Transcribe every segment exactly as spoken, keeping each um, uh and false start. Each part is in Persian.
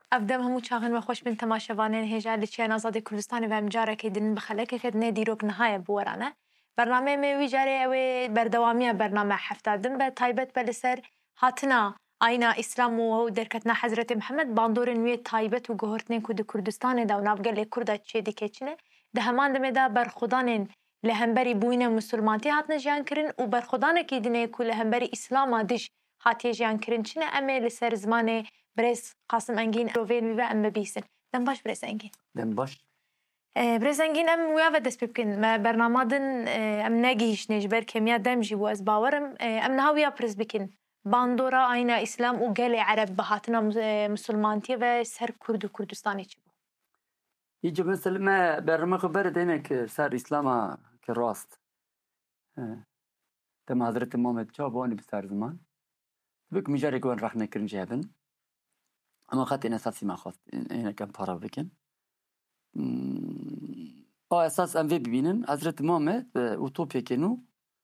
افدم همو چاغن و خوش بن تماشاوانین هجا لچیان آزاد کردستان و امجاره که دین بخلک که نه دیروک نهای بورانه برنامه می جاره و بردوامی برنامه هفته دم به تایبت بلسر هاتنا آینا اسلام و درکتنا حضرت محمد باندور نوی تایبت و گهرتن کود کردستان دا و نافگل کرد چه دیکچنه ده همان دم دا بر خدانن لهمبری بوین مسلمانتی هاتنا جان کرن و بر خدانه که دینه کو لهمبری اسلام دش هاتی جان کرن چنه امه لسر زمانه برز قاسم انگین روین وی ام بیسن دم باش برز انگین دم باش برز انگین ام ویا و دست بکن ما برنامه دن ام نگیش نجبر کمیا دم جی واز باورم ام نهاویا برز بکن باندورا آینا اسلام و گل عرب بهاتنا مسلمانتی و سر کرد و کردستانی چی بود یه مثلا ما برنامه خبر دینه که سر اسلام که راست تم حضرت محمد چا بانی بسر زمان بک میجاری که رخ نکرن جهبن اما خاطر اساسی ما خواست اینا کم پارا بکن آه اساس ام وی ببینن حضرت محمد اوتوپیا کنو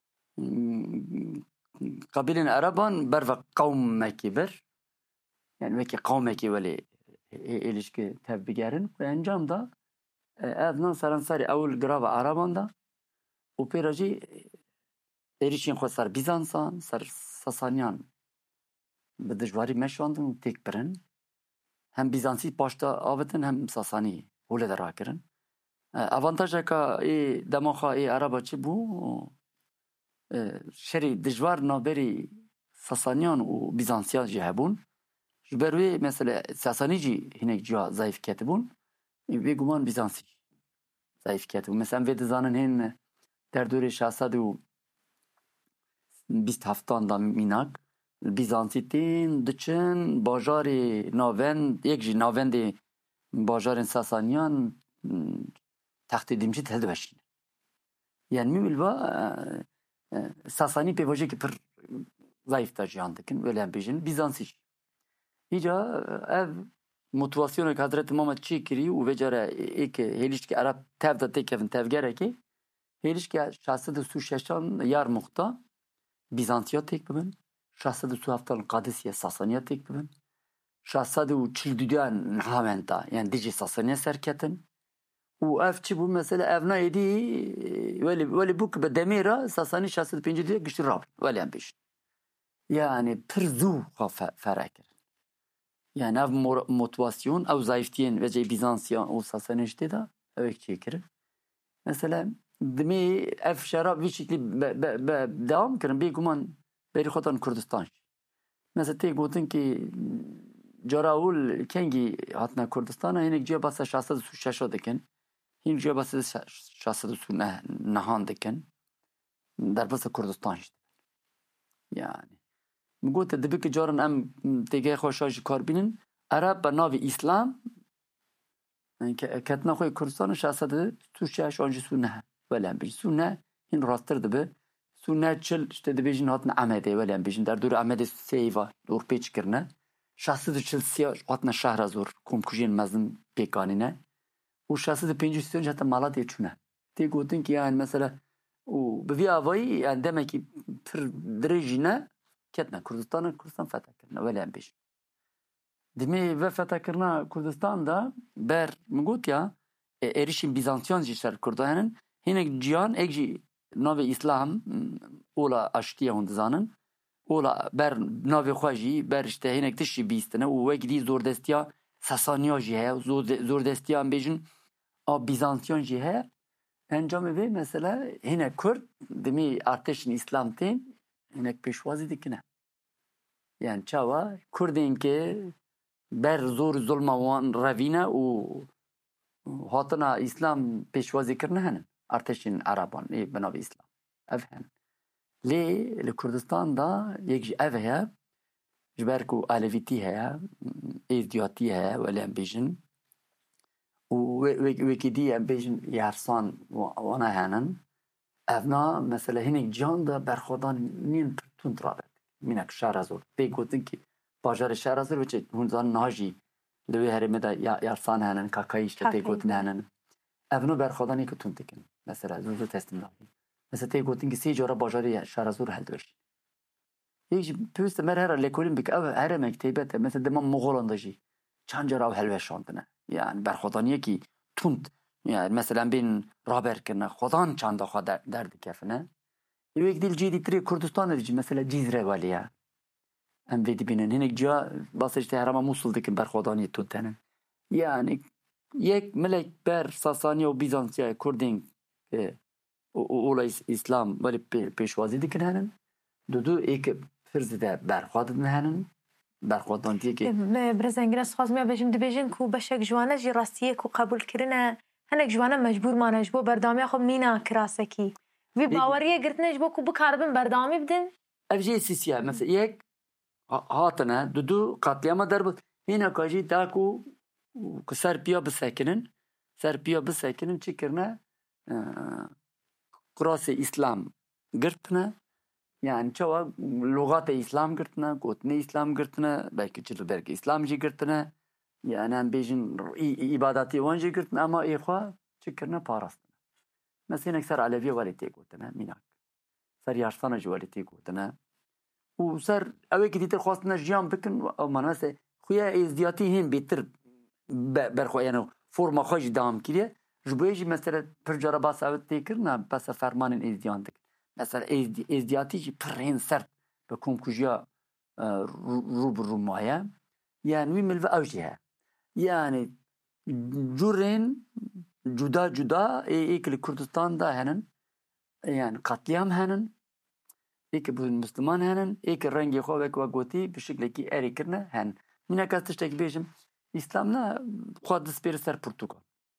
قبیلین عربان بر و قوم مکی بر yani وکی قوم مکی ولی ilişki tabi بگیرن و انجام دا ادنان سرانساری اول گراو عربان دا و پیراجی ایریشین خود سر بیزانسان سر ساسانیان به دجواری مشواندن و تک برن هم بیزانسی پاشتا آوتن هم ساسانی هوله در کرن اوانتاژ که ای دماغ ای عربا چی بو شری دجوار نابری ساسانیان و بیزانسیان جه بون جبروی مثلا ساسانی جی هنگ جا ضعیف کتبون وی گمان بیزانسی ضعیف کتبون مثلا وی دزانن هن در دوره شاهزاده و بیست هفتان دا میناک بیزانسی تین دچن باجار ناوند یک جی ناوند باجار ساسانیان تخت دیمچی تهد بشین yani میملوا ساسانی پیواجه که پر ضعیف تا جهان دکن ولی هم بیشن بیزانسی ایجا ev motivasyonu که حضرت محمد چی کری و وجاره ای که هلیش که عرب تف دا تکفن تفگره که هلیش که شخصت سو ششان یار مختا بیزانتیا تک ببن شخصت سو هفتان قادسیه ساسانیا تک ببن شخصت و چل دیدن نهامنتا yani دیجی ساسانیا سرکتن و اف چی بود مثلا اف نایدی ولی ولی بوک به دمیرا ساسانی شصت و پنج دیگه گشت راب ولی هم بیش یعنی پر زو خاف فرق yani ev motivasyon ev zayıftiyen ve cey Bizansya o sasani işte da evet çekirir mesela demi ev şarap bir şekli devam kırın bir guman beri khotan Kurdistan mesela tek gotun ki Caraul kengi hatna Kurdistan'a yine ciye basa şahsada su şaşadıken این جا بس شخص سونه نهان دکن در بس کردستان شد یعنی میگوت دبی که جارن ام دیگه خوشاش کار بینن عرب به ناو اسلام که کتنا خوی کردستان شخص ده تو شش آنجا سونه ولی هم بیش سونه این راستر دبی سونه چل işte دبیجن هاتن عمده ولی هم بیشن در دور عمده سیوا دور پیچ کرنه شخص ده چل سیاه هاتن شهر زور کم کجین مزن پیکانینه و شخصیت پنج سیون حتی مالات چونه تی گفتن که yani mesela و به وی آوایی yani demek ki پر درجینه کتنا کردستان کردستان فتح کرنه ولی هم بیش دمی و فتح کرنه کردستان دا بر مگوت یا ایریشین بیزانسیان جی شر کردهنن هنگ جیان اگ جی ناو اسلام اولا اشتیه هند زانن اولا بر ناو خواجی بر işte هنگ تشی بیستنه و وقتی دی زور دستیا ساسانیا جی هست زور دستیا هم بیشن آب بیزانسیان جی هست انجام وی مثلا هنه کرد دمی ارتشن اسلام تین هنه پیشوازی دیکنه yani çava کردین که بر زور ظلم وان روینه و هاتنا اسلام پیشوازی کرنه هنه ارتشن عربان ای بناو اسلام اف هن لی لکردستان دا یک جی اف هیا جبرکو علویتی هیا ایزدیاتی هیا ولی هم بیشن و وکی دی هم بیشن یارسان وانا هنن اونا مثلا هنگ جان دا برخودان نین تون ترابد مینک شهر ازور تی گوتن که باجار شهر ازور وچه هنزان ناجی لوی هرمه دا یارسان هنن کاکایش تی گوتن هنن اونا برخودانی که تون تکن مثلا زوزو تستیم داریم مثلا تی گوتن که سی جورا باجار شهر ازور هل دوش یک پیوست مر هر لکولیم بک او هر مکتبه مثلا دمان مغولان داشی چند جا رو هلوه شاندنه یعنی برخوادانیه که تند یعنی مثلا بین رابر کنه خودان چند خود در درد کفنه یه یک دیل جیدی تری کردستان دیجی مثلا جیزره والیه هم ویدی بینن هنگ جا باسش تهرام موصول دیکن برخوادانی تند تنن یعنی یک ملک بر ساسانی و بیزانسیای کردین که اولای اسلام ولی پیشوازی دیکن هنن دو دو ایک فرز ده برخواد هنن برخوادانتیه که برزنگینا سخوازمیا بجیم دبیجن کو بشک جوانه جی راستیه کو قبول کرنه هنک جوانه مجبور مانج بو بردامی خو مینا کراسکی وی باوریه گرتنش بو کو بکاربن بردامی بدن افجی سیسیا مثلا یک هاتنه دو دو قاتلیاما در بود هینا کاجی داکو سر بیا بسکنن سر بیا بسکنن چی کرنه کراس اسلام گرتنه yani çoğu lügat İslam gırtına, gotne İslam gırtına, belki çıldır belki İslamcı gırtına, yani hem bejin ibadati vanjı gırtına ama ihwa çıkırına parastına. Mesela ser Alevi valiti gotına, minak. Ser yaşsana valiti gotına. و ser ev ki ditir khastına jiyan bikin ama mesela خویا ازدیاتی هم beter berxo yani forma xoş devam kiriye. Jubeyji mesela percara basavet tekirna, basa fermanın ezdiyandık. Mesela ازدیاتی پرین سرد به کنکوژیا رو بر رو مایه یعنی وی ملو اوجه یعنی جورین جدا جدا ایکل کردستان دا هنن yani katliam henin iki bu Müslüman henin iki rengi xovek ve goti bir şekilde eri kirne hen mina kastıştek bejim İslamna xod spir ser Portugal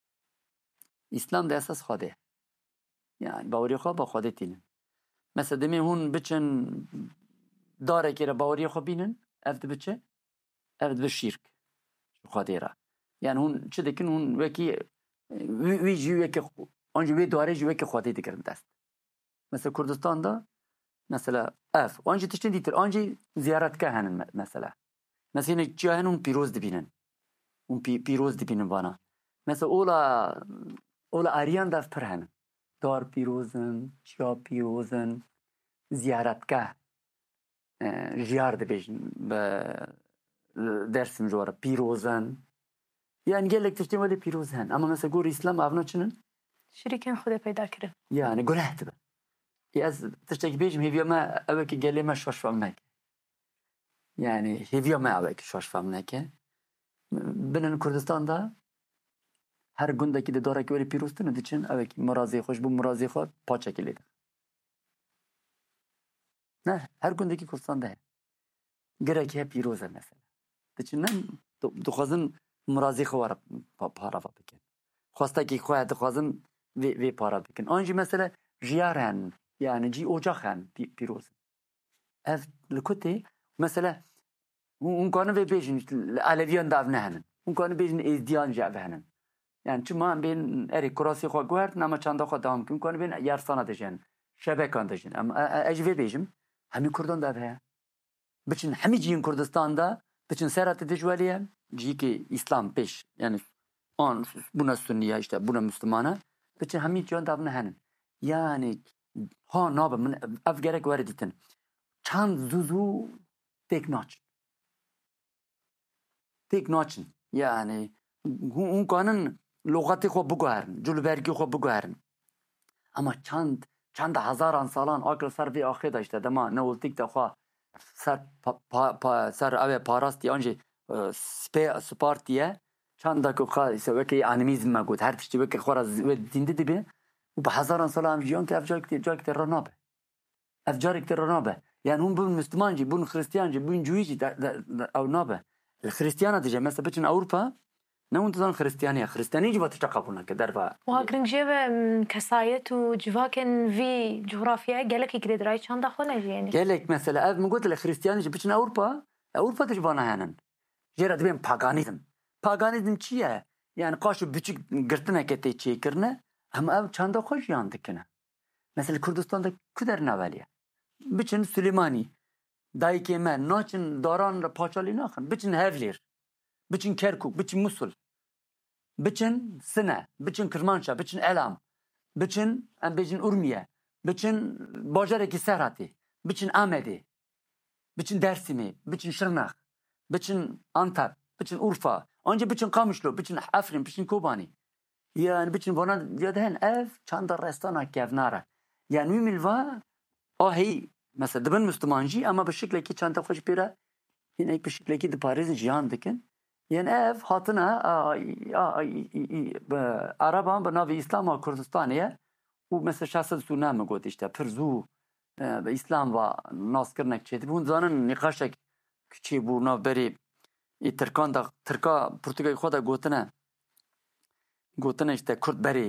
İslam da esas xode yani bawri xo ba xode tinin mesela demin hun biçin dare kere bawri xo binin evde biçe evde şirk xodera yani hun çedekin hun veki vi ji veki onca vi dare ji veki xode dikirin dest mesela Kurdistan'da mesela ev onca tiştin ditir onca ziyaretgah henin mesela mesela yine cihan hun piroz dibinin hun piroz dibinin bana mesela ola ola ariyan da per henin dar پیروزن چیا پیروزن زیارتگاه جیار دبیجن به درسیم جواره پیروزن yani gelek tiştim veli پیروز هن ama mesela gör İslam avna çının şiriken xuda peyda kirin yani günah tibe yaz tiştek bejim heviyama evki geleme şoş famnek yani heviyama evki şoş famnek binin Kurdistan'da her gündeki de darak öyle pirustun için evet murazi hoş bu murazi hoş paçakildi. Ne her gündeki Kurdistan'da gerek hep piruza mesela. Için dukhazın murazi var para fabikin. Khosta ki khoya dukhazın ve ve para bikin. Anji mesela jiyaran yani ji ocakhan piruz. Ev lkuti mesela un kanı ve bejin Aleviyan davnahan. Un kanı bejin ezdiyan javhanan. Yani çuma ben eri kurası xo guert ama çanda xo devam kim kon ben yarsana dejin şebekan dejin ama ecve bejim hemi Kurdan da be biçin hemi ciin Kurdistan'da biçin serat dejwaliye ji ki İslam peş yani on buna Sünniye işte buna Müslümana biçin hemi ciin da hanin yani ha naba min ev gerek var ditin çan zuzu teknaç teknaçın yani un kanın لغتی خو بگوهرن جلوبرگی خو بگوهرن اما چند چند هزاران سالان آکل سر وی آخه داشته دما نولتیک دخوا سر پا پا پا سر اوه پاراستی آنجی سپی سپارتیه چند دکو خواه وکی انیمیزم مگود هر تشتی وکی خورا دینده دی بی و به هزاران سال هم جیان که افجار کتیر جا کتیر رانابه افجار کتیر رانابه یعنی هم بون مسلمان جی بون خریستیان جی بون جوی جی او نابه الخریستیان دیجه مثلا بچن اوروپا نه اون تزان خریستیانیه خریستیانی جوات تقابلنا که در با وهاكرنج جيبه كسايت وجواكن في جغرافيا قالك يقدر راي چند خونه يعني قالك مثلا اف من قلت الخريستياني جبتنا اوروبا اوروبا تجبانا هنن جرا دبين باغانيزم باغانيزم چیه yani قاشو büçük gırtına kete çekirne ama ev çanda hoş yandıkına mesela Kürdistan'da kuder navaliye biçin Süleymani dayı kemen naçın daran paçali naxın biçin Hevlir biçin Kerkuk biçin Musul biçin Sine, biçin Kırmanşa, biçin Elam, biçin em biçin Urmiye, biçin Bajareki Serhati, biçin Amedi, biçin Dersimi, biçin Şırnak, biçin Antep, biçin Urfa. آنجا بچن قامشلو بچن افرین بچن کوبانی یعنی بچن وانا یادهن اف چند رستانا کفناره یعنی میلوا آهی مثلا دبن مسلمانجی اما به شکلی که چند تا خوش بیره این یک به شکلی که دپاریز جیان دکن یعنی اف هاتنا عربان به ناوی اسلام و کردستانیه و مثل شخص سونه مگود اشته پرزو به اسلام و ناس کرنک چیدی بون زانن نقاشک چی بونا بری ای ترکان دا ترکا پرتغال خود گوتنه گوتنه اشته کرد بری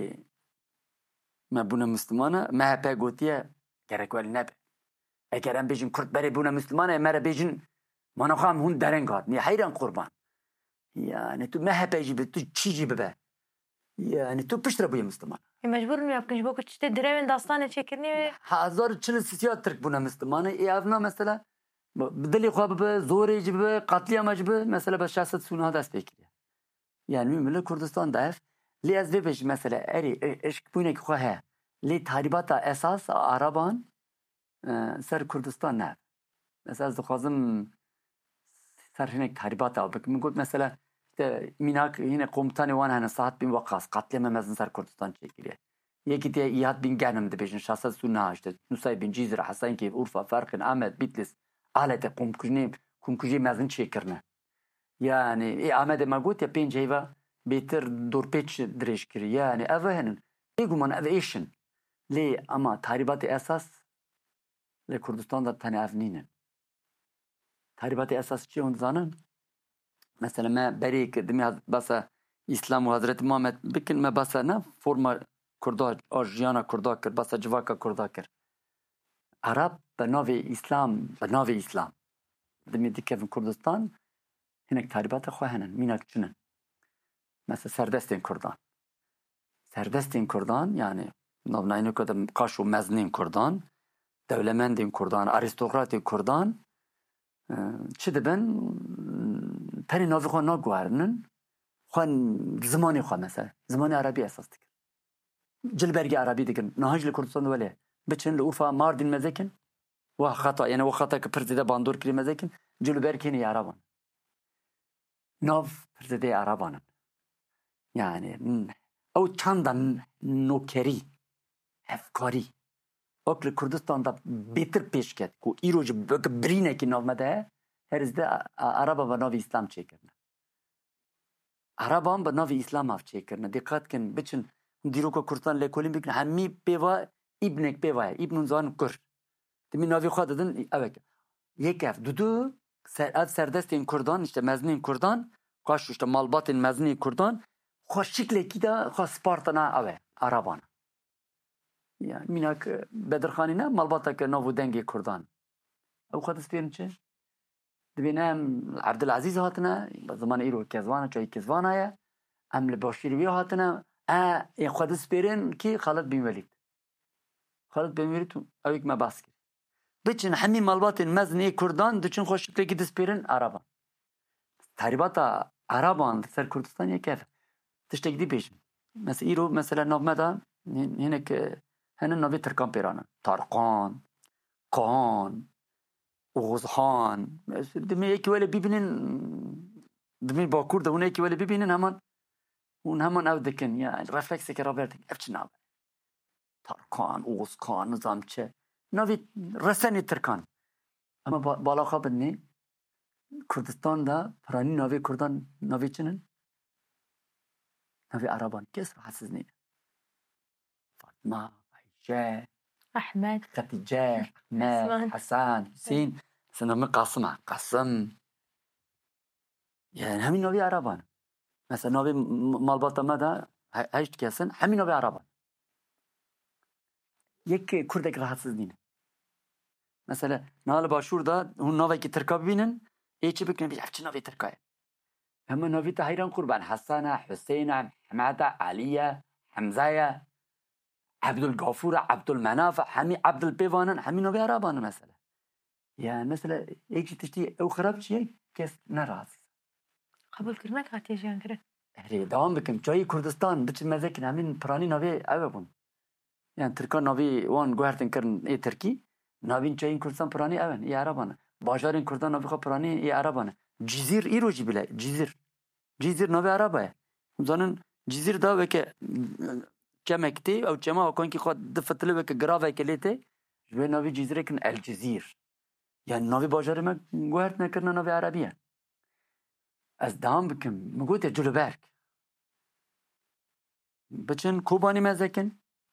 ما بونا مسلمانه ما پا گوتیه گرک ولی نبه اگر هم بیجن کرد بری بونا مسلمانه مرا بیجن ما نخواهم هون درنگ هات نی حیران قربان یعنی تو ما پا جیبه تو چی جیبه به یعنی تو پشت را بوی مسلمان مجبور میم کنش بو کچت درون داستان چکرنی هزار چل سیات ترک بونا مسلمانه ای افنا مثلا بدلی خواب به زوری جبه قتلی هم جبه مثلا به شخصت سونه دست بکیه یعنی مل کردستان داف لی از بهش مثلا اری اشک بونه که خواه لی تحریبات اساس عربان سر کردستان نه مثلا از خازم سر هنگ تحریبات او بک میگوید مثلا میناک هنا قومتانی وان هنه ساعت بین وقاس قتلی هم مزن سر کردستان چیکیه یکی دیگه ایات بین گرم ده بیشن شخصت سونه هاشته نوسای بین جیزر حسین که اورفا فرق احمد بیتلس آلت قوم کجنی قوم کجی مزن چی کرنه یعنی ای آمد ما گوت یا پنج هیوا بیتر دور پیچ درش کری یعنی اوه هنن ایگو من اوه ایشن لی اما تحریبات اساس لی کردستان دا تنی افنینن تحریبات اساس چی اون زانن مثلا ما بری که دمی بسا اسلام و حضرت محمد بکن ما بسا نه فرما کردا آجیانا کردا کر بسا جواکا کردا کر عرب به ناوی اسلام به ناوی اسلام دمی دیگه في کردستان هناك تحریبات خواهنن میناک چنن مثلا سردستین کردان سردستین کردان یعنی نابناینو کدام قاشو مزنین کردان دولمندین کردان آریستوکراتی کردان چه دبن پری ناوی خواه ناگوارنن خواه زمانی خواه مثلا زمانی عربی اساس دکن جلبرگی عربی دکن نهاج لکردستان ولی بچن لأورفا ماردین مزکن و خطا یعنی و خطا که پرزیده باندور کری مزکن جلبرگی عربان ناف پرزیده عربانن یعنی او چندان نوکری افکاری اکل کردستان دا بهتر پیش کرد که ایروج برینه که ناو مده هر ازده عربا و ناو اسلام چه کرنه عربان با ناو اسلام اف چه کرنه دقت کن بچن دیرو که کردستان لیکولین بکن همی پیوا ابنک پیوا ابن زان کر دمی ناوی خواه دادن اوه که یک اف دو دو سر از سردستین کردان işte مزنین کردان قاش işte malbatın مزنی کردان خواه شکلی کی دا خواه سپارتنا اوه عربان yani minak بدرخانی نه malbata که ناو دنگی کردان او خواه دست بیرن چه دبینم عبدالعزیز هاتنا زمان ایرو کزوانه چای کزوانه یا امل باشیروی هاتنا اه خواه دست بیرن کی خالد بین ولید خالد بین ولید او یک مباس کرد بچن همین malbatın مزنی کردان دچن خواه شکلی کی دست بیرن عربان تحریبات عربان سر کردستان یک کف تشتک دی پیشن مثلا ایرو مثلا نومدا هنه که هنه نوی ترکان پیرانن تارقان قان اوغوزخان دمی یکی ولی ببینن دمی با کرده اون یکی ولی ببینن همان اون همان او دکن یعنی رفلکسی که را بردن افچه نابه تارقان اوغوزخان نظام چه نوی رسنی ترکان اما بالا خواب نی کردستان دا پرانی ناوی کردان ناوی چنن ناوی عربان کس رو حسز نینه فاطمه عایشه احمد خدیجه احمد حسن حسین سنامه قاسمه قاسم یعنی همین ناوی عربان مثلا ناوی مالباتا ما دا هشت کسن همین ناوی عربان یک کردک رو حسز نینه مثلا نال باشور دا اون ناوی که ترکا ببینن ایچه بکنن بیش افچه ناوی ترکایه همه ناوی تا حیران قربان حسن حسین حمد علیه حمزه عبدالغفور عبدالمناف همین عبدالبیوانن همین ناوی عربانه مثلا یعنی مثلا ایچه تشتی او خراب چیه کس نراز قبول کرنه که هاتیجان کرد هری دوام بکن جای کردستان بچه مزکن همین پرانی ناوی اوه بون یعنی ترکان ناوی وان گوهرتن کرن ای ترکی ناوین چاین کردستان پرانی اوه ای عربانه باجارین کردان ناوی خواه پرانی ای عربانه جزیر ای روشی بله جزیر جزیر نوی عربه زنن جزیر دا وکه کمکتی او چما وکن کی خود دفتله وکه گراوه کلیته جوی نوی جزیره کن الجزیر یعنی نوی باجاره ما گوهرت نکرنا نوی عربیه از دام بکم مگوت جلو برک بچن کوبانی مزکن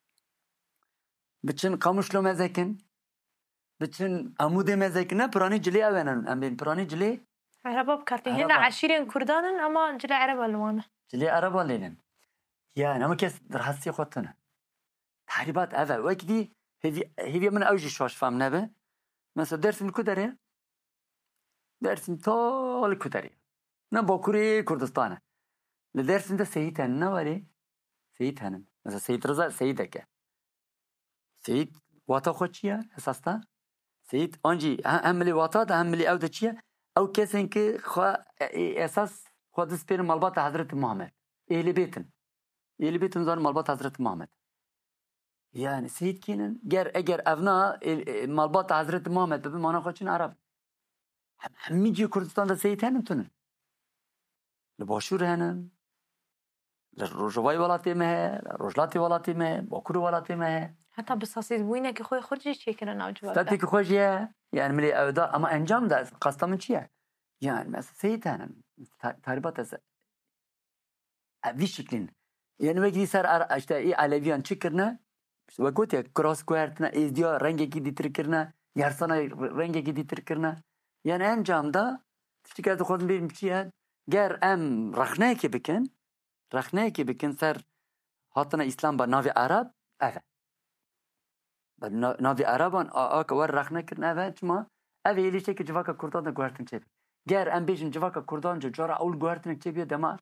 بچن قاموشلو مزکن بچن عمود مزکن نه پرانی جلی اوانن ام بین پرانی جلی عربا بکارتین هنا عشیرین کردانن اما جلی عربا لوانه جلی عربا لینن يعني اما كاس دراسي خوتنا تحريبات هذا وكدي هذي هذي من اوج شواش فهم نبه مثلا درس الكدري درس طول الكدري نبوكري كردستان لدرس انت سيد هنا ولا سيد هنا مثلا سيد رضا سيدك سيد واتا خوتشيا اساسا سيد انجي عملي واتا عملي او دچيا او كسن كي اساس خود سپير مالبات حضرت محمد اهل بيتن يلي بيتن زان مالبات حضرت محمد يعني سيد كينن جر اجر ابناء مالبات حضرت محمد ببي مانا خوشين عرب همي جي كردستان دا سيد هنن تنن لباشور هنن للرجواي ولاتي مه للرجلاتي ولاتي مه باكور ولاتي مه حتى بساسيز بوينه كي خوي خرجي شي كرن او جواب ستاتي كي خوجيه يعني ملي اودا اما انجام دا قصدا من چيه يعني مثلا سيد هنن تاريبات از ابي شكلين يعني وقتی سر اشته ای علویان چی کرنه وقتی کراس کوارتنا ازدیا رنگی کی دیتر کرنه یارسانا رنگی کی دیتر کرنه يعني انجام دا تشتی که خودم بیم چیه گر ام رخنه کی بکن رخنه کی بکن سر هاتنا اسلام با ناوی عرب اوه با ناوی عربان آه که ور رخنه کرن اوه چما اوه یلیشه که جواکا کردان دا گوارتن چه بی گر ام بیشن جواکا کردان جو جارا اول گوارتن چه بی دما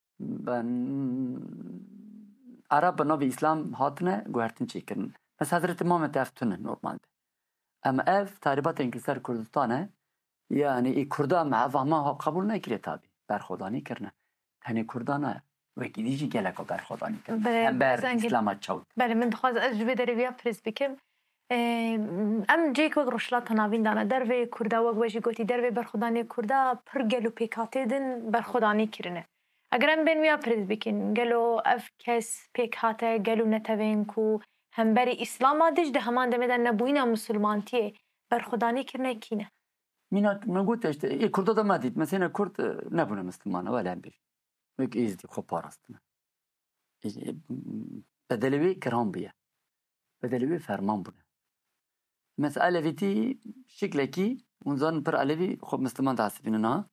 عرب بنابي إسلام هاتنا قوارتن چي كرن بس حضرت محمد افتونه نورمال ده اما اف تاريبات انكسار كردستانه يعني اي كردا مع فهمها قبول نكري تابي برخوداني كرنه هني كردانه وكيديجي گلكو برخوداني كرنه هم بر اسلام چاود بله من دخواز از جوی در بیا پرز بکم ام جيك وق رشلات ناوين دانا دروي كردا وق وجي گوتي دروي برخوداني كردا پر گلو پیکاته دن برخوداني كرنه اگر ام بین ویا پرز بکن گلو اف کس پیک هاته گلو نتوین کو هم بری اسلام آدش ده همان دمیدن نبوینا مسلمانتیه برخودانی کرنه کینه مینا من گوت اشته ای کردا دا مدید مثلا کرد نبونه مسلمانه ولی هم بیر وک ایزدی خوب پاراستنه بدلوی کرام بیه بدلوی فرمان بونه مثلا علویتی شکل کی اونزان پر علوی خوب مسلمان تحصیبینه نه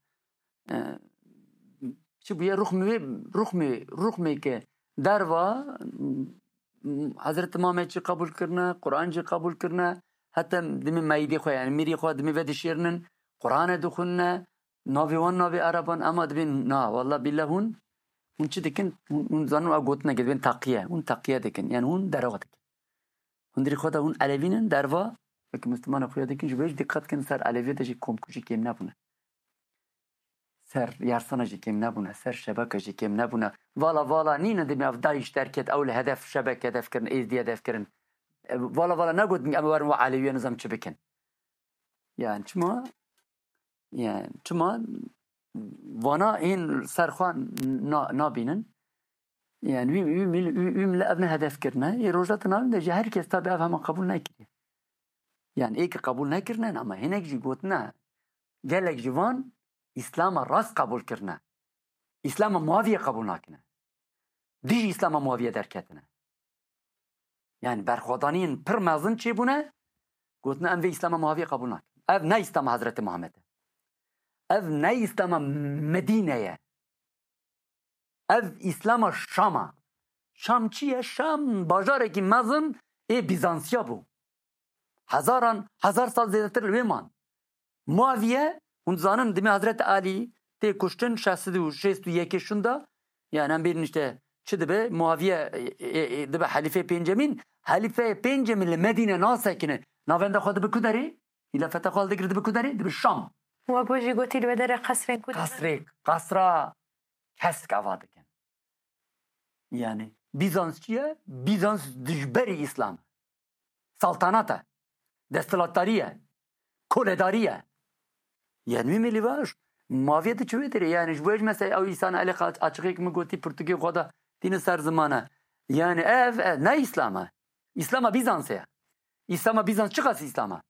چی بیا رخمی رخمی رخمی که دروا حضرت محمد چی قبول کرنه قرآن چی قبول کرنه حتی دمی مایدی خو یعنی میری خو دمی ود شیرنن قرآن دخونه ناوی وان ناوی عربان اما دبین نه والله بالله هون اون چی دکن اون زانو اگوت نگه دبین تقیه اون تقیه دکن یعنی اون دروا دکن اون دری خدا اون علوینن دروا که مسلمان خویا دکن جویش دقت کن سر علویه دشی کم کجی کم نبونه سر یارسانه جی کم نبونه سر شبکه جی کم نبونه والا والا نینه دمی اف دایش ترکت اول هدف شبکه هدف کرن ایزدی هدف کرن والا والا نگود اما ورن و علویه نظام چه بکن یعنی چما یعنی چما وانا این سرخوان نابینن یعنی وی وی وی وی ابن هدف کرنه یه روزات نام ده هر کس تابع هم قبول نکرده یعنی ای که قبول نکردن اما هنگ جی گوت نه گلک جوان اسلام راست قبول کرنه اسلام معاویه قبول نکنه دیج اسلام معاویه درکتنه یعنی برخوادانین پر مازن چی بونه گوت نه ام وی اسلام معاویه قبول نکنه اف نه اسلام حضرت محمد اف نه اسلام مدینه اف اسلام شام شام چیه شام باجاره که مازن ای بیزانسیا بو هزاران هزار سال زیادتر لویمان معاویه اون زانن دمی حضرت علی تی کشتن شصت و شصت و یکشوندا یعنی هم بیرن işte چه دبه معاویه دبه حلیفه پنجمین حلیفه پنجمین لمدینه ناسکنه ناونده خود بکو داری خلافت خال دگر دبه کو داری دبه شام و بوجی گوتی لو در قصر کو قصر قصرا کس کواده کن یعنی بیزانس چیه بیزانس دجبری اسلام سلطنته دستلاتاریه کولداریه یعنی میلی باش maviyeti çövedir yani ju wej mesela ev insan ali açık mı goti Portekî koda dini ser zamana yani ev, ev ne İslam'a İslam'a Bizans ya İslam'a Bizans çıkası İslam'a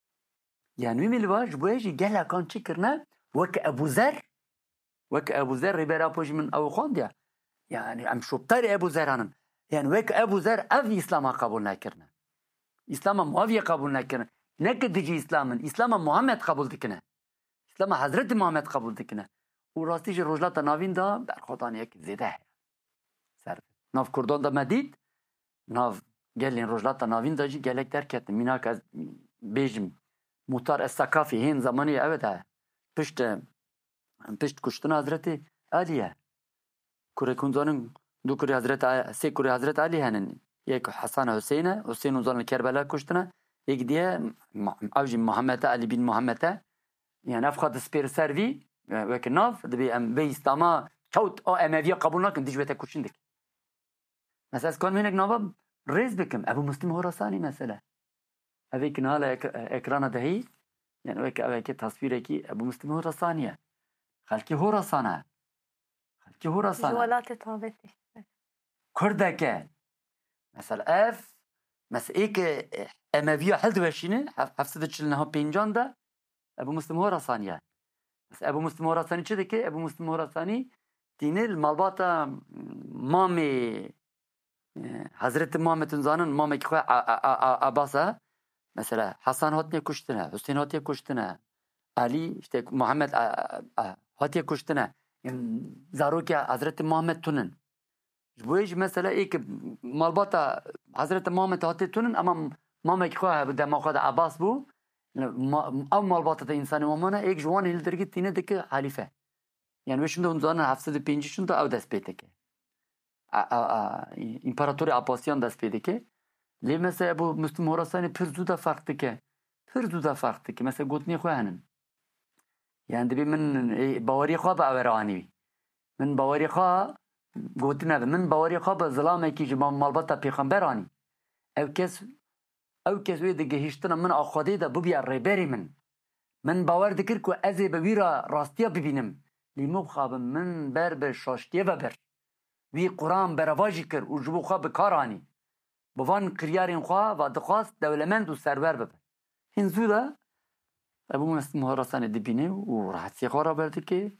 yani mi var ju wej gel kan çıkırna vek Ebu Zer vek Ebu Zer ribera poş min ev khond ya yani em şoptar Ebu Zer hanım yani vek Ebu Zer ev İslam'a kabul nekirne İslam'a muaviye kabul nekirne ne kedici İslam'ın İslam'a Muhammed kabul dikine İslam'a Hazreti Muhammed kabul dikine u rastî ji rojlata navîn da berxwedaniyek zêde heye ser nav Kurdan da medît nav gelên rojlata navîn da jî gelek derketin mînak ez bêjim muhtar Es-Sakafî hên zamanî evet heye pişt pişt kuştina Hazreti Aliye kurê kunzanin du kurê Hazreti sê kurê Hazreti Ali henin yek Hasan Hüseyin Hüseyin uzanı Kerbela kuştina yek diye ev jî Muhammed'e Ali bin Muhammed'e yani ev xwe dispêr ser vî wekî nav dibê em vê İslam'a çewt a Emeviye kabul nakin dîj vê te kuşin dik mesela ez kan hinek nava rêz bikim Ebu Müslim Horasanî mesela evê ki hala ekrana de hî yani wekî evekî tasvîrekî Ebu Müslim Horasanî ye xelkî Horasan e xelkî Horasan ji welatê Tavêtê Kurdek e mesela ev mesela êkê Emeviye hil diweşîne heft sed û çil niha pêncan de Ebu Müslim Horasanî ye mesela Ebu Müslim Horasanî çi dike Ebu Müslim Horasanî tînê li malbata mamê Hazreti Muhammed'in zanın mamekî xwe Abbas e mesela Hasan hatiye kuştine Hüseyin hatiye kuştine Ali işte Muhammed hatiye kuştine zarokê Hazreti Muhammed tunin ji bo jî mesela êkê malbata Hazreti Muhammed hatiye tunin ama mamekî xwe bi dema xwe de Abbas bû ev malbata da insanê wamane êk ji wan hildirgî tîne dike halîfe yani wê şunda hûn zanin heft sed û pêncî şunda ew dest pê dike İmparatorê Abbasiyan dest pê dike lê mesela Ebu Müslim Horasanî pir zû de fark dike pir zû de fark dike mesela gotinê xwe henin yani dibê min baweriyê xwe bi ew re anî min baweriyê xwe gotineve min baweriyê xwe bi zilamekî ji malbata pêxember anî ev kes ew kes wê digihîştina min a Xwedê de bibîye rêberê min min bawer dikir ku ez ê bi wî re rastiya bibînim lê min bixabim min ber bi şaştiye vebir wî Quran bereva jî kir û ji bo xwe bi kar anî bi van kiryarên xwe ve dixwast dewlemend û serwer bibe hîn zû de Ebu Müslim Horasanî dibîne û rahetiyê xwe re berdike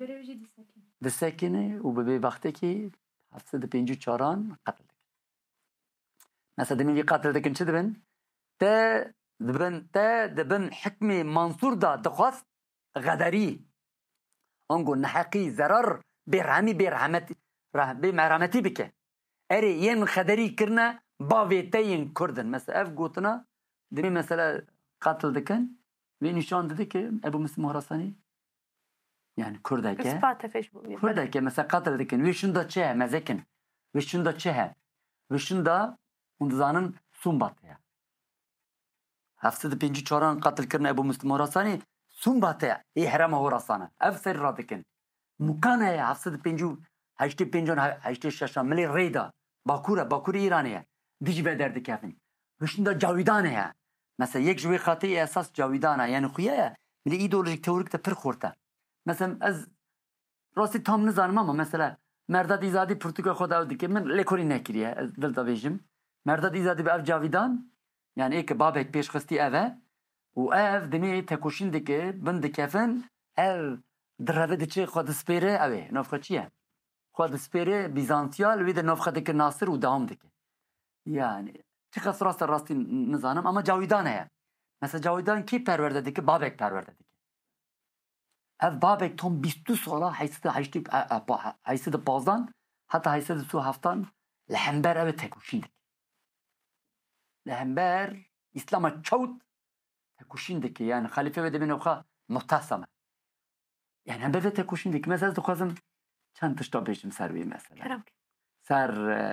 disekine û bi bêbextekî heft sed û pêncî çaran qetil dikin mesela demîn vî qetil dikin çi dibin te dibin te dibin hikmê Mansûr da dixwast xederî ango neheqî zerar bêrehemî bêrehmetî bê merhametî bike erê yên min xederî kirine bavê te yên Kurdin mesela ev gotina demê mesela qetil dikin vê nîşan dide ki Ebu Müslim Horasanî yani Kurdek e Kurdek e mesela qetil dikin wê şunda çi he mezekin wê şunda çi he wê şunda hûn dizanin Sumbat ye heft sed û pêncî çaran qetil kirine Ebu Müslim Horasanî Sumbat e ê herema Horasan e ev serî radikin Mukan heye heft sed û pêncî û heştê pêncan heştê şeşan milê rê da Bakur e Bakurê Îranê ye dij ve derdikevin wê şunda Cavidan heye mesela yek ji wê xetê esas Cavidan e yani xuya ye milê îdeolojik teorik de pir xurt e mesela ez rastî tam nizanim ama mesela Merdad İzadî Pirtûka xwe de ew dike min lêkorî nekiriye ez dil da bêjim Merdad İzadî bi ev Cavidan yani êkê babek pêşxistî ev e û ev demê tekoşîn dike bin dikevin ev direve diçe xwe dispêre ew ê navxwe çi ye xwe dispêre Bizantiyal wê de navxwe dike Nasir û dewam dike yani çi qas rast rastî nizanim ama Cavidan heye mesela Cavidan kê perwerde dike babek perwerde dike ev babek tam bîst û sala heysed pazdan heta heysed û heftan li hember ew ê tekoşîn dike li hember İslam'a çewt tekoşîn dike yani xelîfe wê dibîne xwe muhtesem e yani hember vê tekoşîn dike mesela ez dixwazim çend tişta bêjim ser wê mesela ser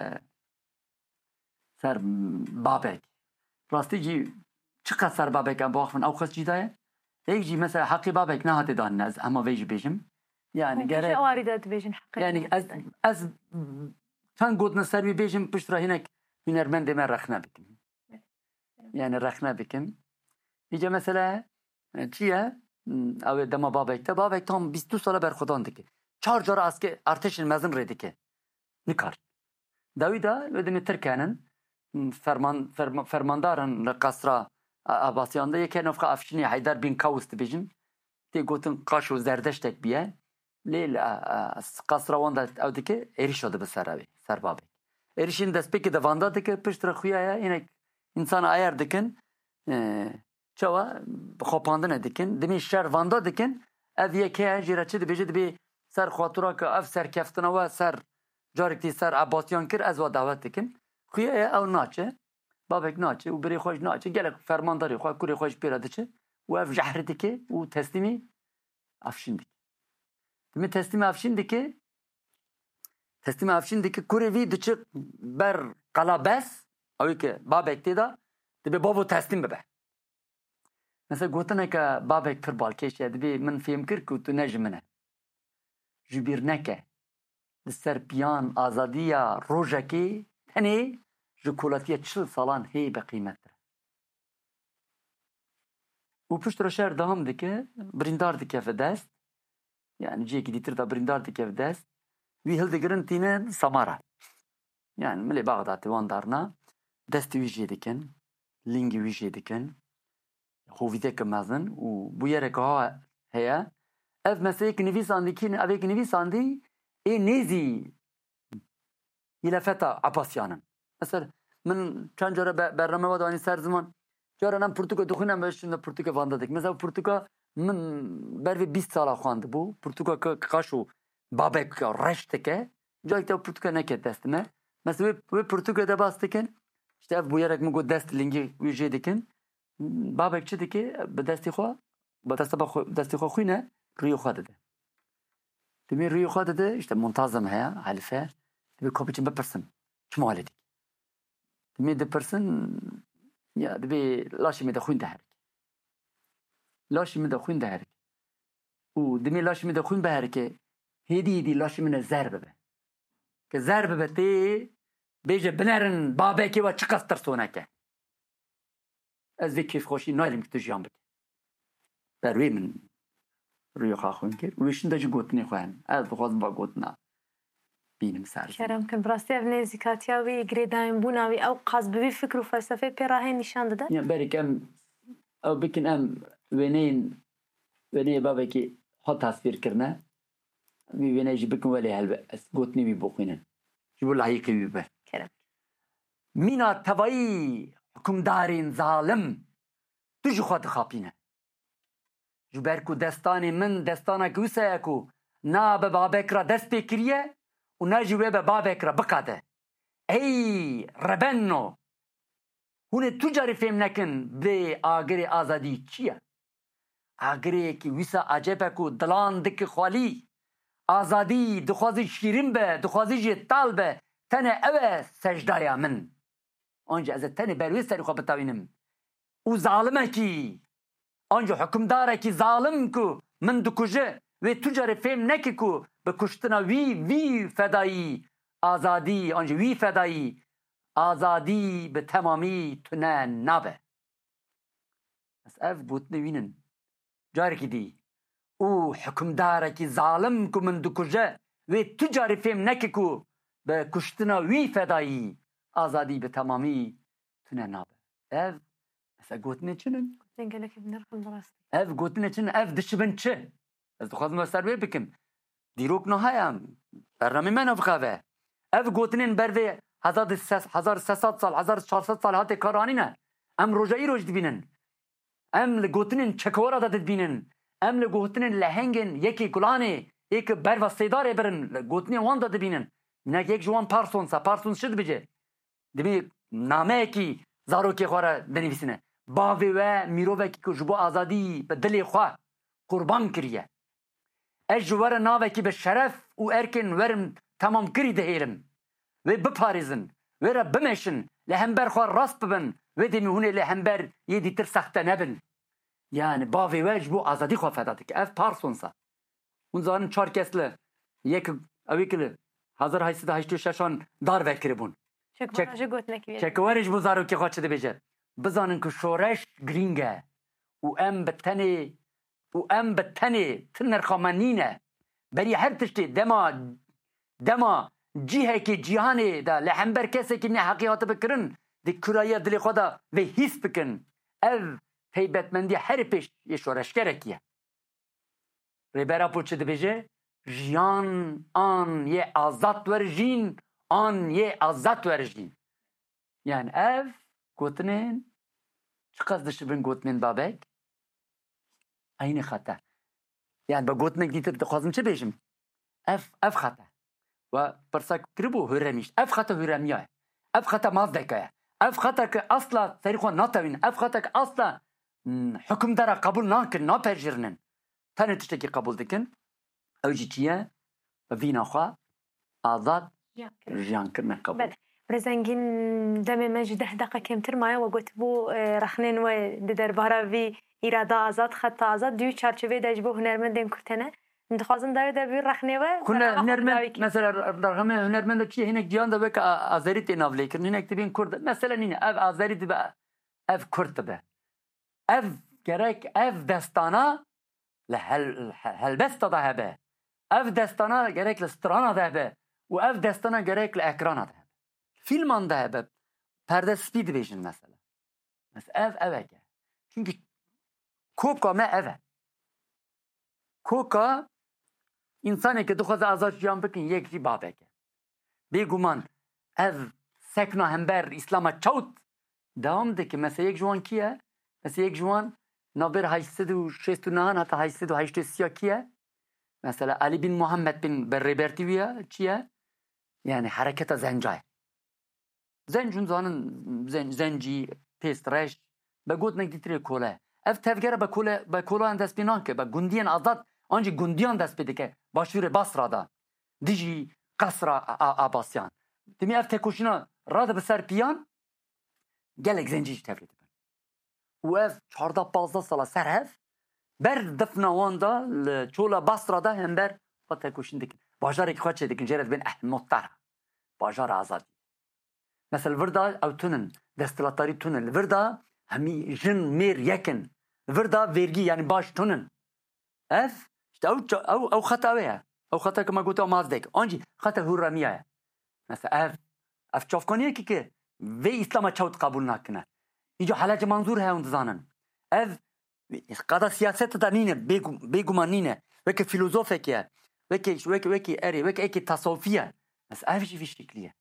ser babek rastî jî çi qas ser babek em biaxivin ew xes cî daye êk jî mesela heqî babek nehatê danîn ez hema vê jî bêjim yani gerek yani ez ez çend gotina ser wî bêjim pişt re hinek hûnermendê me rexne bikim yani rexne bikim îca mesela çi ye او دما بابک تا بابک تام بیست و دو ساله بر خودان دکه چهار جار از که ارتش مزن ری دکه نکار داویدا ودم ترکانن فرمان فرم فرماندارن قصر عباسیان ده یکی نفخه افشینی حیدر بین کاوست بیجن تی گوتن قاش و زردش تک بیه لیل قصر واندا او دکه اری شده به سراوی سر بابک erişin despeki de vanda dike piştre xuya yine insan ayar dikin çava xopandın dikin demi şer vanda dikin ev yeke jiraçı de beje de ser xatura ka ev ser keftina ve ser jarikti ser abasyan kir ez ve davet dikin xuya ev naçe babek naçe u biri xoş naçe gelek fermandari xo kuri xoş pira diçe u ev jahri dike u teslimi afşin dik demi teslimi afşin dike teslim afşin diki kurevi diçi ber qalabes avi ki babek tida dibe babo teslim bebe mesela gotana ka babek pir balkeş ya dibe min film kir ku tu nejmine jibir neke ser piyan azadiya rojaki tane jukulatiye çıl salan hey be kıymettir u piştra şer daham dike brindar dike fedest yani ceki ditir da brindar dike fedest وی هلدگرن تینه سامارا yani ملی بغداد وان دارنا دست ویژه دکن لینگ ویژه دکن خویده که مزن و بویره که ها هیا اف مثلا که نویساندی که اوه که نویساندی ای نیزی یلفتا عباسیانن مثلا من چند جاره برنامه وادانی سر زمان جاره نم پرتوکا دخونم بهشون پرتوکا واندا دک مثلا پرتوکا من بروی بیست ساله خوانده بو پرتوکا که قاشو babek ya reşteke cayta purtuka neket destime mesela ve purtuka da bastıken işte ev bu yerek mi go dest lingi üje dikin babek çedeki be desti xo be desti ba desti xo xine riyo xo dedi demi riyo xo dedi işte muntazam haya halife demi kopiçin be person çmal edik demi de person ya demi laşimi de xun der laşimi de xun der u demi laşimi de xun be ki هدی دی لاشی من زربه به که زربه به تی بیجه بنرن بابه که و چقدر سونه که از وی کیف خوشی نایلیم که تو جیان بکن بروی من روی خواه خون کرد و ویشن دا جو گوتنی خواه از بخواست با گوتنا بینم سر کرم که براستی او نزیکاتیاوی گریدایم بوناوی او قاس ببی فکر و فلسفه پیراهی نشان داده یا بری که ام او بکن ام وینین وینین بابه که ها تصویر کرنه می‌بینی جی بکن ولی هلبه از گوتنی بی بخونن جبو لحیقی بی بر مینا توایی حکمدارین ظالم تو جو خواهد خاپینه جو برکو دستان من دستانا کوسه اکو نا به بابک را دست بکریه و نا جوه به بابک را بقاده ای ربنو هونه تو جاری فهم نکن به آگری آزادی چیه آگری که ویسا عجبه کو دلان دک خوالی آزادی دخوازی شیرین به دخوازی جتال به تنه اوه سجدایا من آنجا از تنه بروی سری خواه بتاوینم او ظالمه کی آنجا حکمداره کی ظالم کو من دکوژه و تجار فهم نکی کو به کشتنا وی وی فدایی آزادی آنجا وی فدایی آزادی به تمامی تنه نابه از اف بوتنه وینن جاری که دی او حکمداره کی ظالم کو من دکوژه و تجاری فهم نکی کو به کشتنا وی فدایی آزادی به تمامی تنه نابه اف مثلا گوتنه چنن ev gotin için ev dişibin çi ez dixwazim we ser wê bikim dîrok nahayam bernamê me navxave ev gotinin bervê hezar sesad sal hezar çarsed sal hatê karanîne em roja îroj dibînin em li gotinin çekewara da dibînin em li gotinin lehengên yekê gulanê êkê berva sêdarê birin li gotinê wan da dibînin minek yek ji wan parsonsa parsons çi dibêje dibê nameyekî zarokê xwe re dinivîsine bavê we mirovekî ku ji bo azadî bi dilê xwe qurban kiriye ez ji were navekî bi şeref û erkên werim temam kirî dihêrim wê biparêzin wê re bimeşin li hember xwe rast bibin wê demî hûn ê li hember yê dîtir sexte nebin yani bavê we ji bo azadî xwe feda dike ev parsonsa hûn zanin çar kes li yek evê ki li hezar heysed heştê şeşan dar vekiribûn çekwerê ji bo zarokê xwe çi dibêje bizanin ku şoreş girîng e û em bi tenê و ام بتنه تنرخامنینه بری هر تشتی دما دما جیه که جیهانه دا لحنبر کسی که نه حقیقت بکرن دی کرایه دل خدا و حس بکن او پیبتمندی هر پیش یه شورشگره کیه ریبرا پوچه دی بجه جیان آن یه آزاد ورژین آن یه آزاد ورژین یعنی او گوتنین چه قصدش بین گوتنین بابک این خطا یعنی با گوتنین دیتر دخوازم چه بیشم اف اف خطا و پرسک کربو هرمیش اف خطا هرمیه اف خطا مازدکه اف خطا که اصلا سریخوان ناتوین اف خطا که اصلا حکم داره قبول نکن نپذیرن تنه تشتکی قبول دکن اوجی چیه و وینا خواه آزاد جیان کرنه قبول برزنگین دم مجده دقیقه کمتر مایه و گوت بو رخنین و درباره وی ایراده آزاد خط آزاد دیو چارچوبه داج بو هنرمندین کتنه انتخابن داوی دبیر رخنه و کنه هنرمند مثلا رقم هنرمند چیه هنگ جیان دبی که آذری تناولی کردن هنگ تبین کرد مثلا اینه اف آذری دبی اف کرد دبی اف گرک اف دستانا لهل هل بس تضعبه اف دستانا گرک لسترانا دهبه و اف دستانا گرک لاکرانا دهبه فیلمان دهبه پرده سپید بیشن مثلا مثلا اف اوه که çünkü کوکا ما اوه کوکا انسانی که دخواست آزاد جیان بکن یک جی بابه که بیگومان اف سکنا همبر اسلام چوت دوام ده که مثلا یک جوان کیه مثلا یک جوان نابر هشتصد و شصت و نه حتی هشتصد و هشتاد سیا کیه مثلا علی بن محمد بن بر ریبرتیویه چیه یعنی حرکت زنجای زنجون زانن زن زنجی پیست رش بگوت نگدیتری کوله اف تفگره با کوله با کوله دست بینان که با گندیان آزاد آنجی گندیان دست بیده که باشور بصره دا دیجی قصر عباسیان دمی اف تکوشینا راده بسر پیان گلک زنجیش تفرید و اف چهارده پازده ساله سر هف بر دفن واندا چولا بصره دا هم بر با تکوشین دکن باجار که خواهد چه دکن جرد بین احمد تره باجار آزادی مثل وردا او تونن دستلاتاری تونن وردا همی جن میر یکن وردا ویرگی یعنی باش تونن اف او او او خطا ویا او خطا که ما گوتو مازدک آنجی خطا هورمیه مثلا اف اف چافکانیه که که وی اسلام چوت قبول نکنه اینجا حلاج منظور هاوند زانن اف قضا سیاست دا نینه بگو بگو من نینه وکی فیلوزوفه که وکی وکی وکی اری وکی اکی تصوفیه مثلا اف چی فیش شکلیه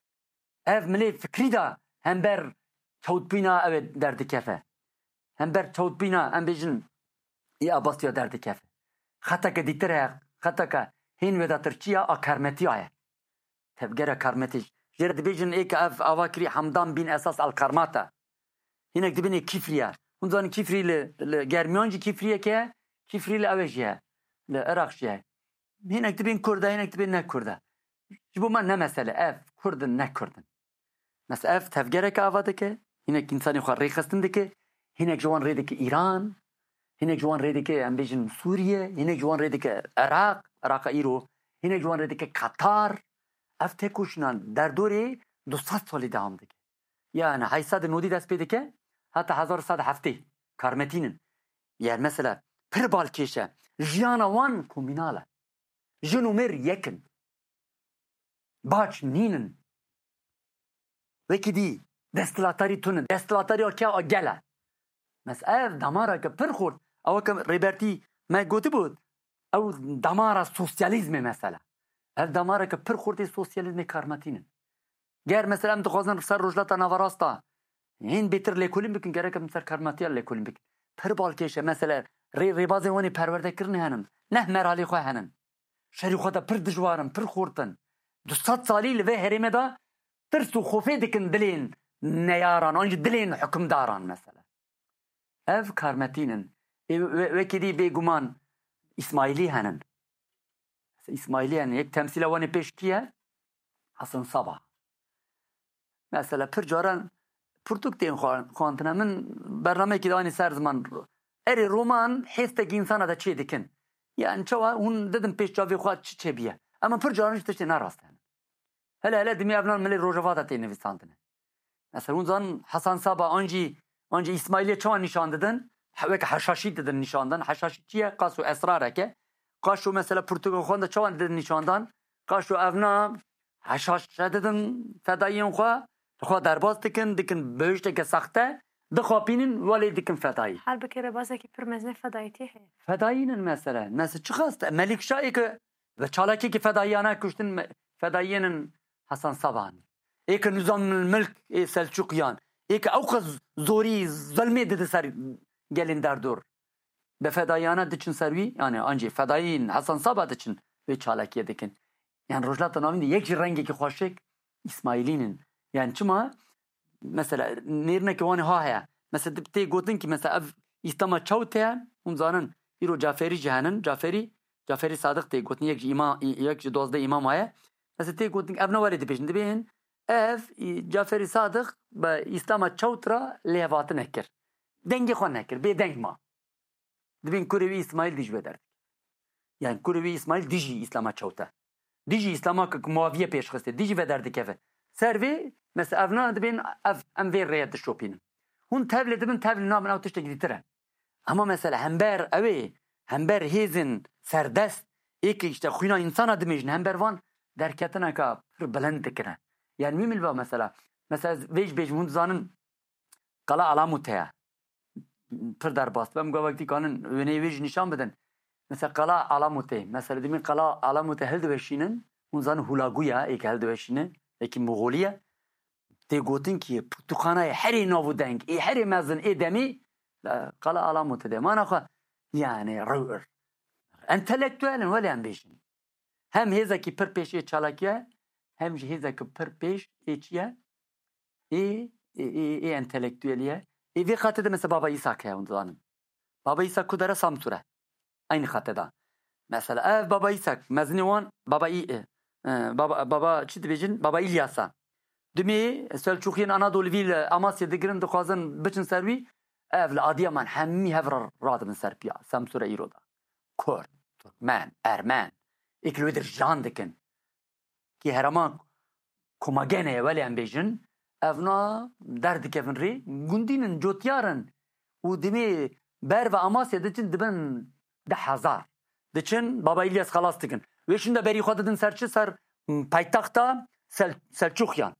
اف ملی فکری دا هم بر چوت بینا او درد کفه هم بر چوت بینا هم بیجن ای عباسیا درد کفه خطا که دیتره خطا که هین ودا ترچیا اکرمتی آیا تبگره کرمتیش جرد بیجن ای که اف اواکری حمدان بین اساس الکرماتا هینک دبینه کیفریه اونزان کیفری لگرمیانجی کیفریه که کیفری لأوجیه لعراقشیه هینک دبین کرده هینک دبین نکرده جبو من نمسله اف کردن نکردن مثلا اف تفگره که آواده که هینک انسانی خواه ریخستن ده که هینک جوان ریده که ایران هینک جوان ریده که هم بیجن سوریه هینک جوان ریده که عراق عراق ایرو هینک جوان ریده که قطار اف تکوشنان در دوره دو ست سالی دوام ده که یعنی هشتصد و نود دست پیده که حتی هزار و صد و هفت کارمتینن یعنی مثلا پر بال کشه جیانا وان کومیناله جنو مر یکن باچ نینن وکی دی دستلاتاری تونن دستلاتاری آکه آگله مثلا دمارا که پر خورد او که ریبرتی ما گوته بود او دمارا سوسیالیزم مثلا او دمارا که پر خورد سوسیالیزم کارمتینن گر مثلا ام دخوازن سر رجلتا نواراستا این بیتر لیکولین بکن گره که مثل کارمتی لیکولین بکن پر بال کشه مثلا ری ریبازی وانی پرورده کرنه هنم نه مرالی خواه هنن شری خود پر دجوارم پر خورتن دو ست سالی لوه هریمه دا ترس و خوفه دکن دلین نیاران آنج دلین حکم داران مثلا اف کارمتینن وکی دی بیگمان اسماعیلی هنن اسماعیلی هنن یک تمثیل وانی پیش کیه حسن صبا مثلا پر جاران پرتوک تین خواندنه من برنامه که دانی سر زمان اری رومان حیث انسان دا چه دکن یعنی چوا اون دادم پیش جاوی خواهد چه چه بیه اما پر جارانش تشتی نراسته هلا هلا دمی ابنان ملی روژواتا تی نویساندنه مثلا اون زن حسن صبا آنجی آنجی اسماعیلی چوان نشان دادن وک حشاشی دادن نشاندن حشاشی چیه قاسو اسراره که قاشو مثلا پرتغال خوانده چوان دادن نشاندن قاشو افنا حشاش دادن فدایین خو خو درباز دکن دکن بهشت که سخته دخوابینن ولی دکن فدایی هر بکره بازه که پر مزنه فدایتی هست فدایینن مثلا مثلا چه خواست ملک شاهی که و چالاکی که فدایانه کشتن فدایینن حسن صبان ایک نظام الملک سلجوقیان ایک اوخ زوری ظلمه دده سر gelin derdur. Be fedayana diçin servi yani anci fedayin Hasan Sabah diçin ve çalakiye dikin. Yani rojlata navinde yek rengi ki hoşek İsmailinin. Yani çıma mesela nirne ki vani ha ya. Mesela te gotin ki mesela ev İslam'a çavte hum zanın iro Caferi cihanın Caferi Caferi Sadık te gotin yek imam yek dozda imam aya. Mesela te gotin ev ne var idi peşinde beyin ev Caferi Sadık be İslam'a çavtra levatın ekir. Dengi xwe nekir bê deng ma dibên kurê wî İsmail dij veder yani kurê wî İsmail dijî İslam'a çewte dijî İslam'a ku muaviye pêşxiste dijî veder dikeve ser vê mesela ev na dibên ev em vê rêya dişopînin hûn tevlê dibin tevlê nabin ew tiştekî dîtir e ama mesela hember ew ê hember hêzin serdest êkî işte xwîna insana dimêjin hember van derketineka pir bilend dikine yani wî milva mesela mesela vê ji bêjim hûn dizanin Qala Alamut heye پر در باست بهم گفت وقتی کانن ونیویج نشان بدن مثلا قلا علامته مثلا دیمین قلا علامته هل دوشینن اون زن هولاگویا یک هل دوشینه یکی مغولیه تی گوتن کی پرتقانه هری نو دنگ ای هری مزن ای دمی قلا علامته ده ما نخوا yani رور انتلکتوالن ولی هم بیشن هم هیزا کی پر پیش ای چالاکیه هم هیزا کی پر پیش ای چیه ای ای انتلکتوالیه E vi xatıda mesela Baba İsa ki onu zanım. Baba İsa kudara Samsur'a. Aynı xatıda. Mesela ev Baba İsa mezni wan Baba İ Baba Baba çi dibêjin Baba İlyas'a. Dumê Selçukiyên Anadolu vî Amasya digirin dixwazin biçin ser wî ev li Adıyaman hemî hev radibin ser piya Samsur'a îro da. Kurd, Türkmen, Ermen êk li wê de jan dikin. Ki herema komagene welê em bêjin evna derdikevin rê gundînin cotyarin û dimê ber ve Amasya diçin dibin de hezar diçin Baba İlyas xelas dikin wê şin de berî xwe didin ser çi ser paytaxta Selçukyan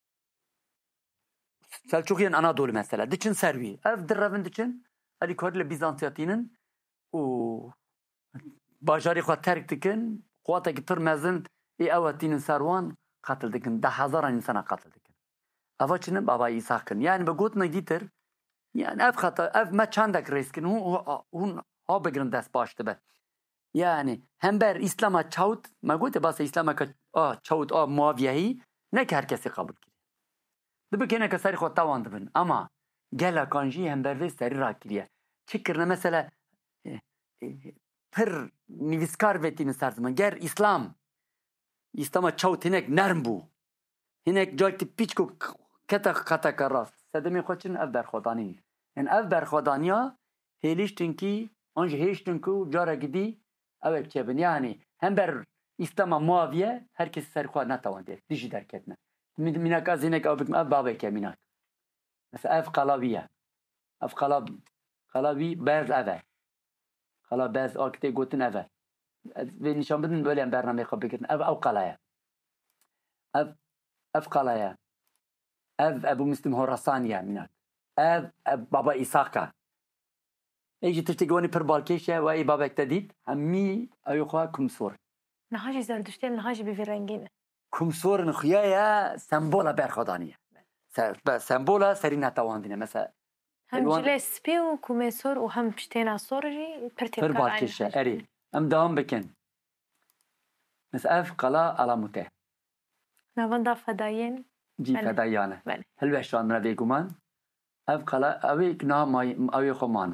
Selçukyan Anadolu mesela diçin ser wî ev dirrevin diçin alî kor li Bizantiyatînin û bajarê xwe terk dikin xwatekî pir mezin ê ew tînin ser wan qatil dikin de hezaran insana qatil dikin Avaçının Baba İsa kin. Yani be gotna gitir. Yani ev xata ev me çandek reskin. Hun ha begirin dest baştı be. Yani hember İslam'a çavut. Me gote basa İslam'a çavut a muaviyehi ne ki herkesi kabul kiri. Dibi kene ke seri xo tavan dibin. Ama gela kanji hember ve seri rakiriye. Çikirne mesela pir niviskar vetini serziman. Ger İslam İslam'a çavut hinek nerm bu. Hinek jalti piçko kata kata karas. Sedemi xoçin ev berxodani. En ev berxodaniya heliştin ki anj heliştin ku cara gidi evet çebin. Yani hem ber İslam'a muaviye herkes serxo natavan der. Diji derketne. Minak azinek ev ev babeke minak. Mesela ev qalaviye. Ev qalab qalavi bez eve. Qalab bez akte gotin eve. Ve nişan bedin böyle bername xabikin ev ev qalaya. Ev ev qalaya. Ev Ebu Müslim Horasaniye minak. Ev Baba İsaka. Eci tiştegoni per balkeşe ve babekte dit. Hemmi ayuqa kumsor. Nahajı zerdüşten nahajı bir rengine. Kumsorun xiyaya sembola berxodaniye. Sembola seri netawandine mesela. Hem cile spi و kumesor و hem piştena sorji per tepkar per balkeşe eri. Em devam bikin. Mesela ev qala alamute. Navanda fedayen جی فدایانه هلوشان من بیگمان اف قلا اوی کنا مای اوی خمانه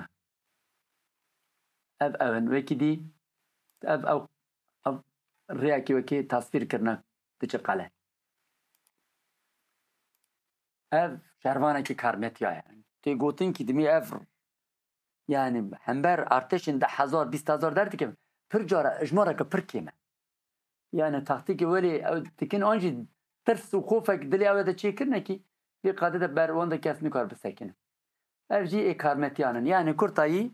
اف اون وکی دی اف او او ریاکی وکی تصویر کرنا دیچه قله اف شروانه کی کارمت یا yani تی گوتن کی دمی اف yani hember arteşin de hazar بیست هزار derdi ki pir cara ejmara ki pir kime yani tahtiki veli tikin anji ترس و خوفك دلي أودا تشيكرنا كي في قادة بروان دا كاس نكار بساكنة ev jî ê karmetiyan in. Yani Kurtayî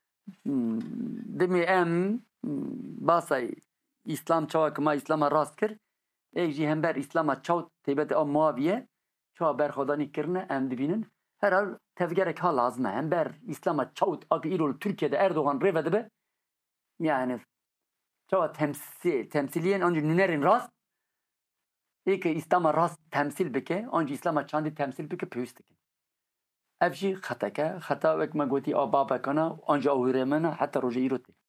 demê em basa İslam çawa kima İslama rast kir, ê jî hember İslama çaw taybet a muaviye çawa berxwedanî kirine em dibînin herhal tevgerek ha lazim e. Hember İslama çaw ak îrol Türkiye'de Erdoğan rêve dibe yani çawa temsil temsiliyen ancî nûnerên rast êke İslama rast temsil bike ancî İslama çandî temsil bike pêwîst dikin. Ev jî xeteke xeta wek me gotî a babekana ancî a wîrê me ne heta roja îro tê.